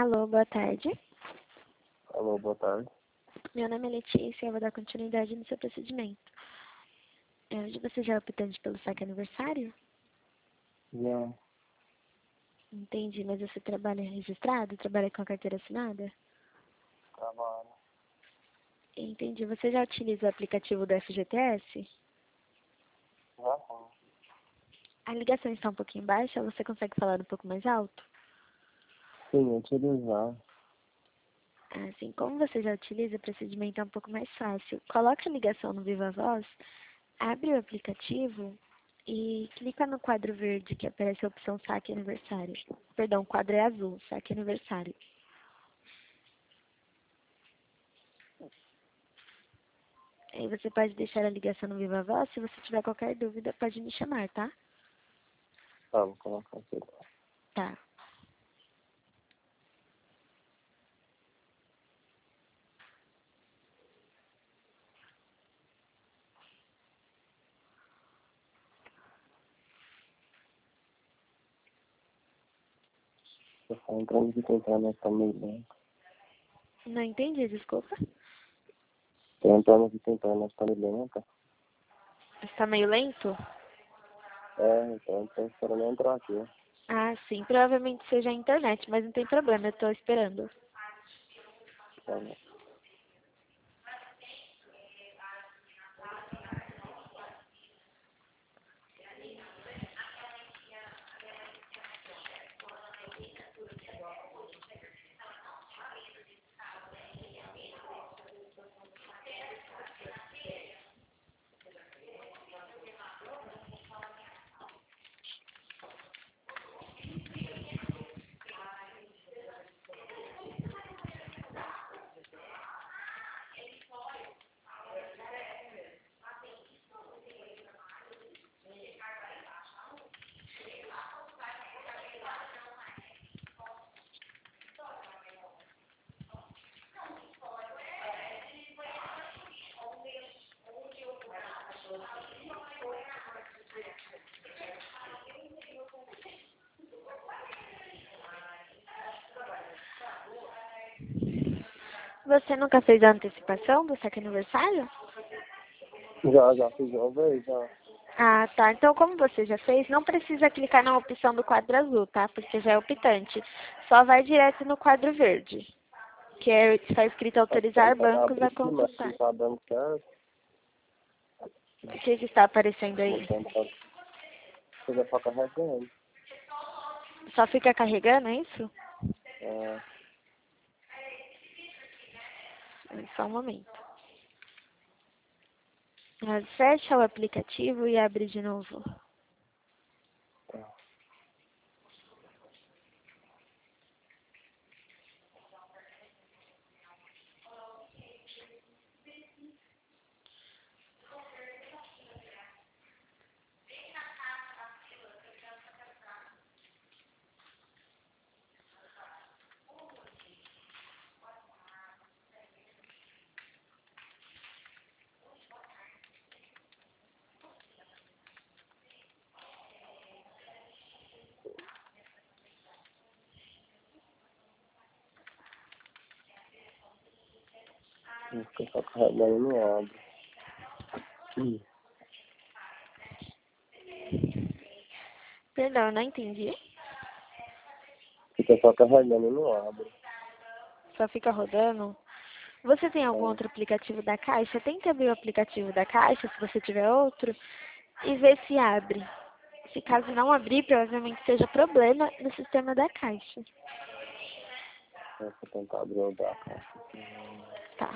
Alô, boa tarde. Alô, boa tarde. Meu nome é Letícia e eu vou dar continuidade no seu procedimento. Hoje você já é optante pelo saque aniversário? Já, Entendi, mas você trabalha registrado? Trabalha com a carteira assinada? trabalho. Entendi. Você já utiliza o aplicativo do FGTS? Já sim. A ligação está um pouquinho baixa, você consegue falar um pouco mais alto? Sim, utilizar. Assim, como você já utiliza, o procedimento é um pouco mais fácil. Coloque a ligação no Viva Voz, abre o aplicativo e clica no quadro verde que aparece a opção saque aniversário. Perdão, o quadro é azul, saque aniversário. Aí você pode deixar a ligação no Viva Voz, se você tiver qualquer dúvida, pode me chamar, tá? Tá, vou colocar aqui. Tá. Eu só entrando de tentar, mas tá meio lento. Não entendi, desculpa. Tô entrando de tentar, mas tá meio lenta. Está meio lento? Então tô esperando entrar aqui. Ah, sim, provavelmente seja a internet, mas não tem problema, eu tô esperando. Tá bom. Você nunca fez a antecipação do saque aniversário? Já fiz uma vez, já. Ah, tá. Então, como você já fez, não precisa clicar na opção do quadro azul, tá? Porque já é optante. Só vai direto no quadro verde, que está escrito autorizar bancos a Abri aqui, mas consultar. não tá dando certo. O que está aparecendo Não aí? tá dando. Você só carregando. Só fica carregando, é isso? É, Só um momento. Fecha o aplicativo e abre de novo. tá. Fica só carregando e não abre. Perdão, eu não entendi. Fica só carregando e não abre. Só fica rodando. Você tem algum É. outro aplicativo da Caixa? Tenta abrir o aplicativo da Caixa, se você tiver outro, e ver se abre. Se caso não abrir, provavelmente seja problema no sistema da Caixa. Vou tentar abrir o da caixa. Tá.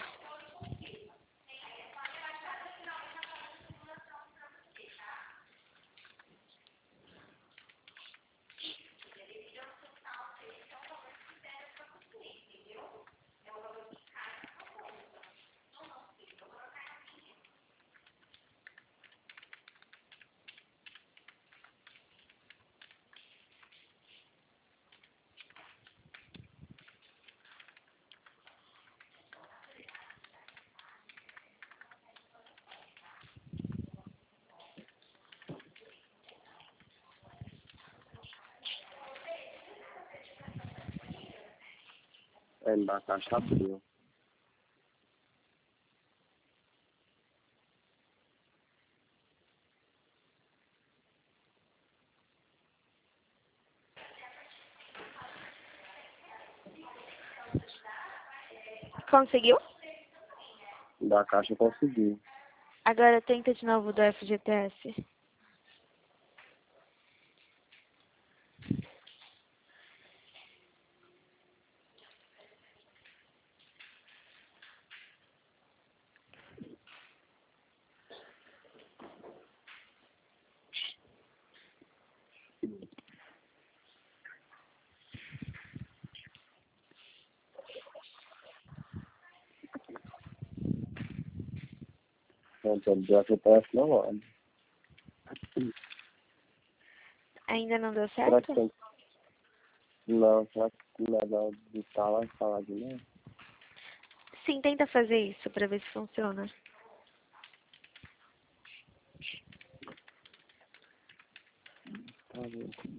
Saindo da caixa abriu. Conseguiu? Da caixa eu consegui. Agora tenta de novo do FGTS. Então, do FGTS não olha. Ainda não deu Será que certo? tem... Não, será que não é melhor digitar lá e falar de novo? Sim, tenta fazer isso pra ver se funciona. Tá bom.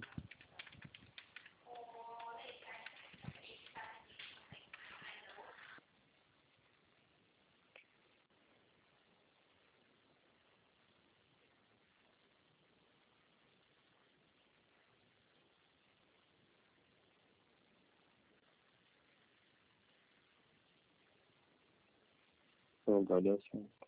Agora deu certo.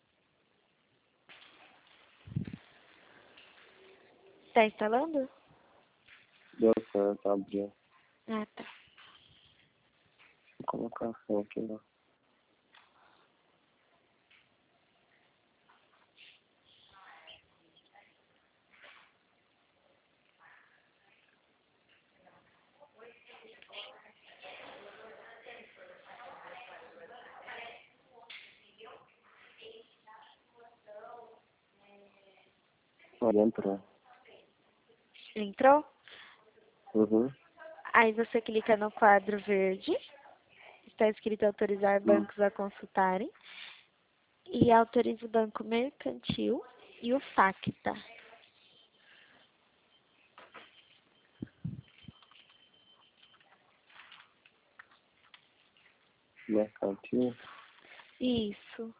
Tá instalando? Deu certo, abriu. Ah, tá. Vou colocar a senha aqui, ó. Pode entrar. Entrou? Uhum. Aí você clica no quadro verde. Está escrito autorizar bancos a consultarem. E autoriza o banco mercantil e o FACTA. Mercantil. Isso.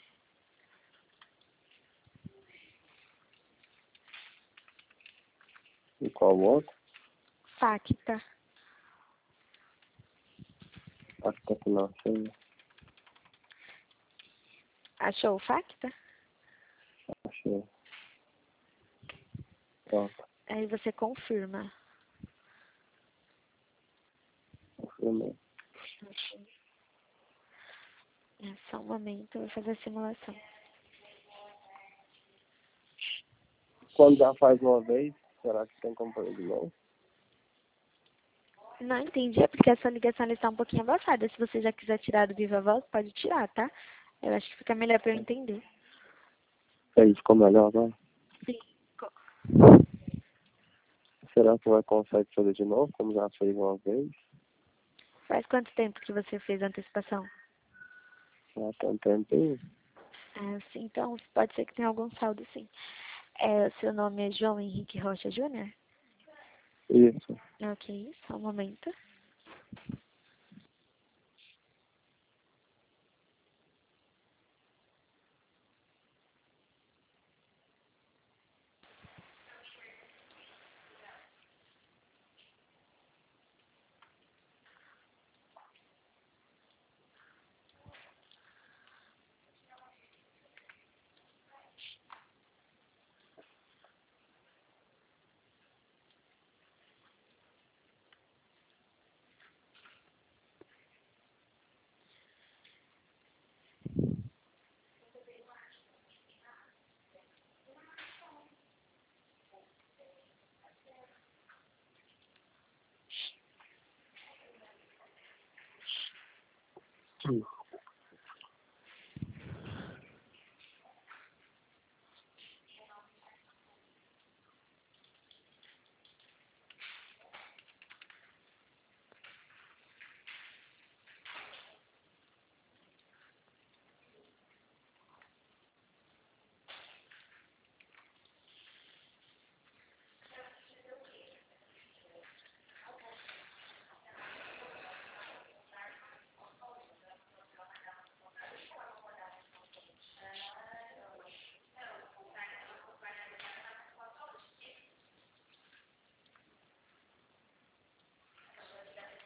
E qual outro? FACTA. Pacta financeira. Achou o FACTA? Achei. Pronto. Aí você confirma. Confirmei. É só um momento, eu vou fazer a simulação. Quando já faz uma vez, será que tem como fazer de novo? Não entendi, é porque a sua ligação está um pouquinho abafada. Se você já quiser tirar do Viva Voz, pode tirar, tá? Eu acho que fica melhor para eu entender. Aí ficou melhor agora? Sim. Será que vai conseguir fazer de novo, como já fez uma vez? Faz quanto tempo que você fez a antecipação? Já tem um tempinho. Sim, então pode ser que tenha algum saldo, sim. É, seu nome é João Henrique Rocha Júnior? Isso. Ok, só um momento.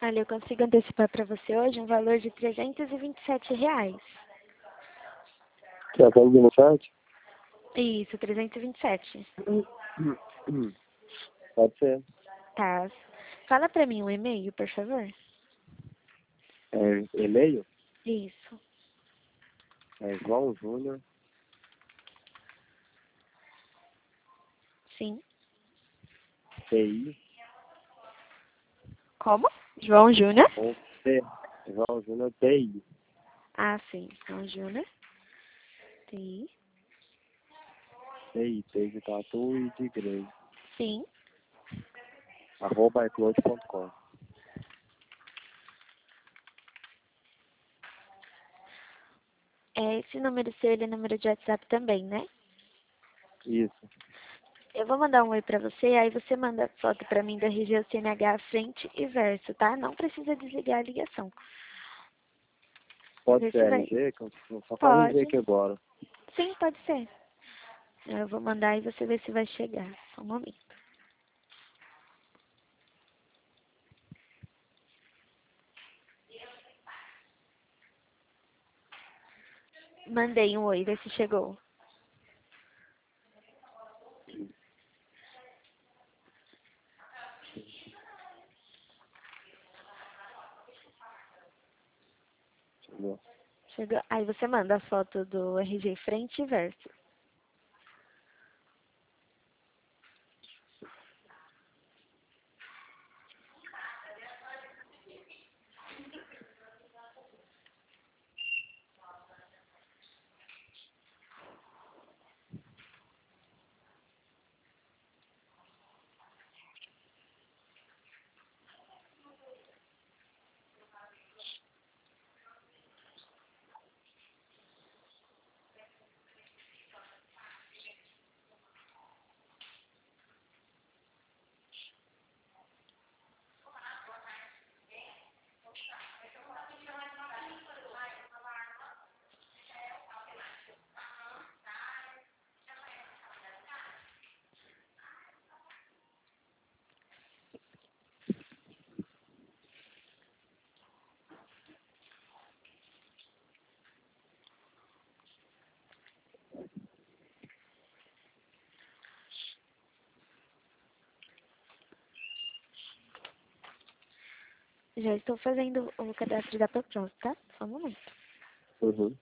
Olha, eu consigo antecipar para você hoje um valor de R$ 327. Que é aquele no site? Isso, 327. Pode ser. Tá. Fala para mim um e-mail, por favor. É, e-mail? Isso. É João Júnior, Sim. TI, Como? João Júnior? ou T. João Júnior, TI. Ah, sim. João Júnior. Sim. TI, T de tatu e de igreja. Sim. @icloud.com. Esse número seu, ele é número de WhatsApp também, né? Isso. Eu vou mandar um oi pra você, aí você manda foto pra mim da RG CNH frente e verso, tá? Não precisa desligar a ligação. Pode Vê ser se vai. RG, que eu só falo RG Pode. aqui agora. Sim, pode ser. Eu vou mandar e você vê se vai chegar. Só um momento. Mandei um oi, vê se chegou. Entendeu? Chegou. Aí você manda a foto do RG frente e verso. Já estou fazendo o cadastro da Pronto, tá? Só um momento. Uhum.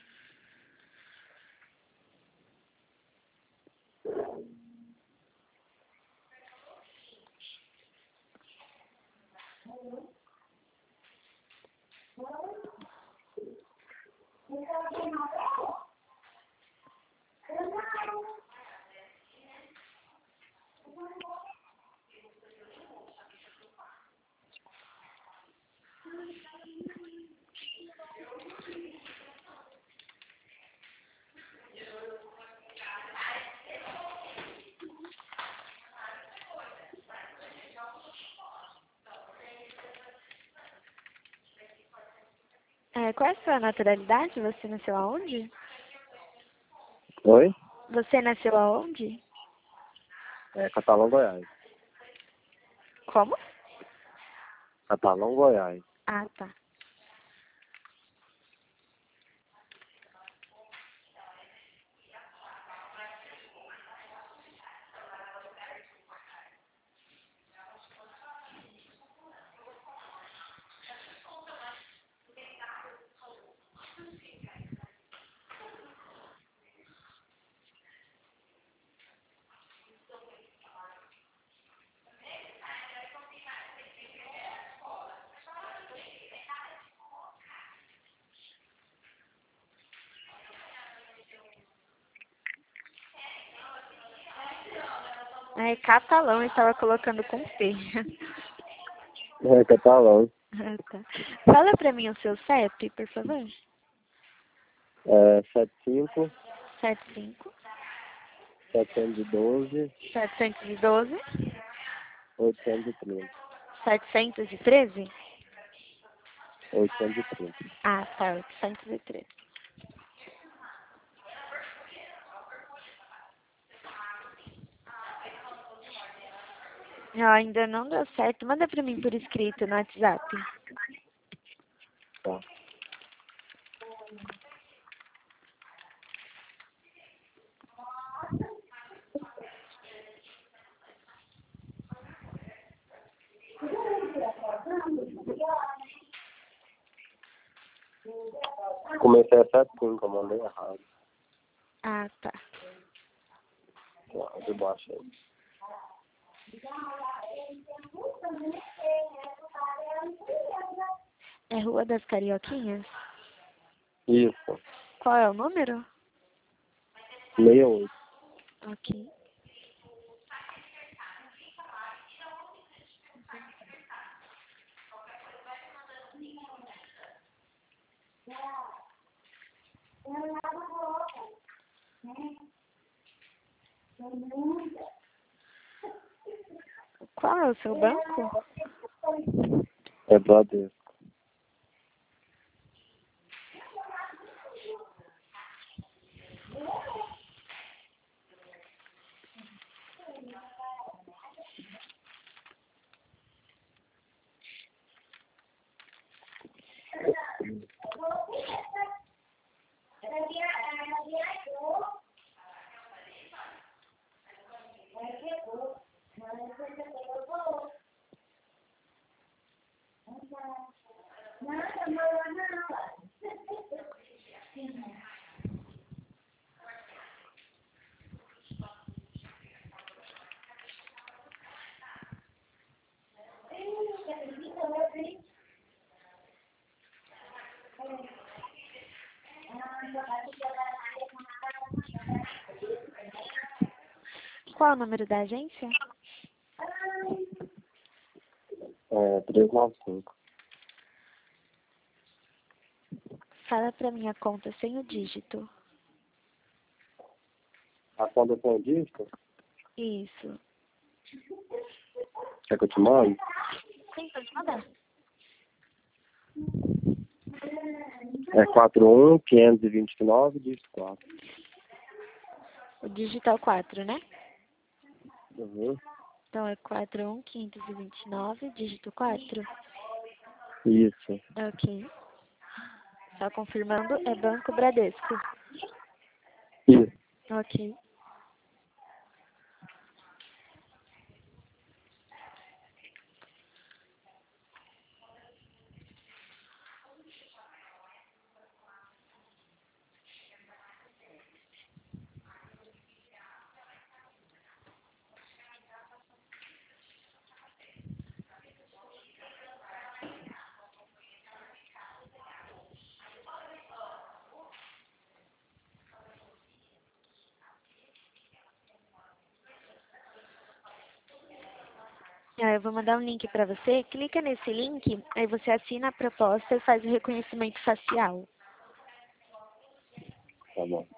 Qual é a sua naturalidade? Você nasceu aonde? Oi? Você nasceu aonde? É Catalão, Goiás. Como? Catalão, Goiás. Ah, tá. É catalão e estava colocando com P. É Catalão. Ah, tá. Fala pra mim o seu CEP, por favor. É 75 75 712 712 830. 713? 830. Ah, tá, 813. Ah, ainda não deu certo. Manda pra mim por escrito no WhatsApp. Tá. Comecei a 7 eu mandei errado. Ah, tá. Tá, de baixo aí. É Rua das Carioquinhas? Isso. Qual é o número? 68. Ok. Qual é o seu banco? É Bradesco. Qual é o número da agência? É 395. Fala pra mim a conta sem o dígito. A conta tem o dígito? Isso. Quer que eu te mando? Sim, pode mandar. É 41.529, dígito 4. O dígito é o 4, né? Uhum. Então é 41.529, dígito 4. Isso. Ok. Só confirmando, é Banco Bradesco. Isso. Ok. Ah, eu vou mandar um link pra você. Clica nesse link, aí você assina a proposta e faz o reconhecimento facial. Tá bom.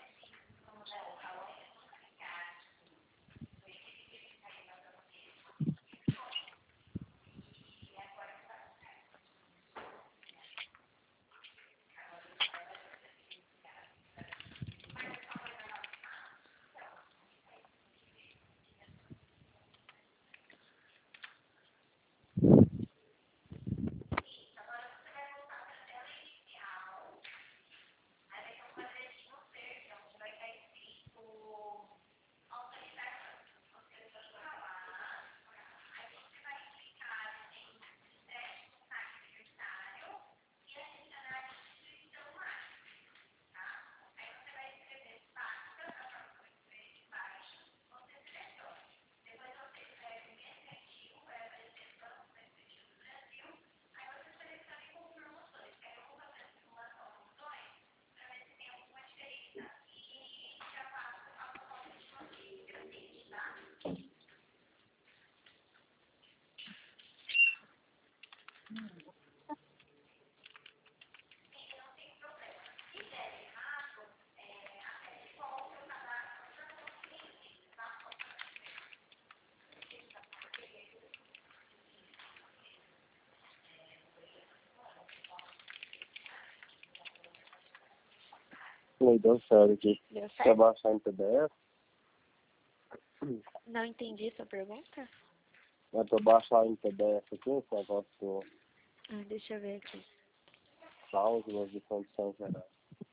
Não deu certo aqui. Deu Quer certo? baixar em PDF? Não entendi sua pergunta. É pra eu baixar em PDF aqui, esse negócio do Deixa eu ver aqui. cláusulas de condições gerais.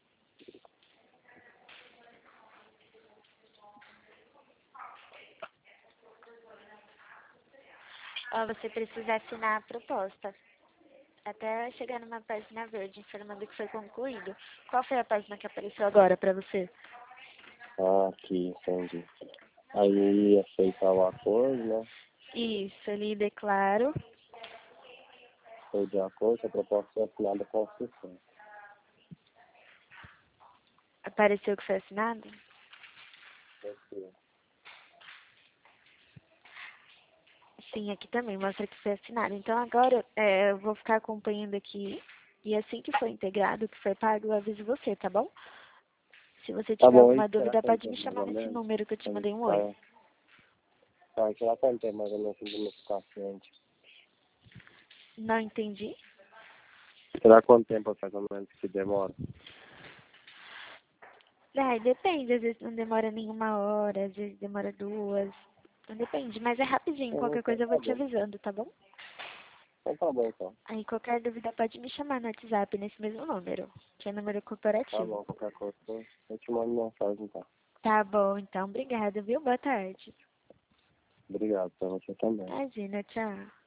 Ó, você precisa assinar a proposta. Até chegar numa página verde informando que foi concluído. Qual foi a página que apareceu agora pra você? Ah, aqui, entendi. Aí aceitar o acordo, né? Isso, ali declaro. Estou de acordo, a proposta foi assinada com a sessão. Apareceu que foi assinado? Sim, aqui também mostra que foi assinado. Então agora eu vou ficar acompanhando aqui. E assim que for integrado, que for pago, eu aviso você, tá bom? Se você Tá tiver bom, e alguma será dúvida, quanto pode tempo me mais chamar ou nesse menos? número que eu te Aí, mandei um oi. tá, tá, será quanto tempo mais ou menos de ficar ciente? Não entendi? Será quanto tempo mais ou menos que demora? Depende, às vezes não demora nenhuma hora, às vezes demora 2. Não depende, mas é rapidinho. Qualquer Então coisa eu vou tá te bom. avisando, tá bom? Então tá bom, então. Aí qualquer dúvida pode me chamar no WhatsApp nesse mesmo número, que é número Tá corporativo. bom, qualquer coisa eu te mando mensagem, então. Tá bom, então. Obrigada, viu? Boa tarde. Obrigado, pra você também. Imagina, tchau.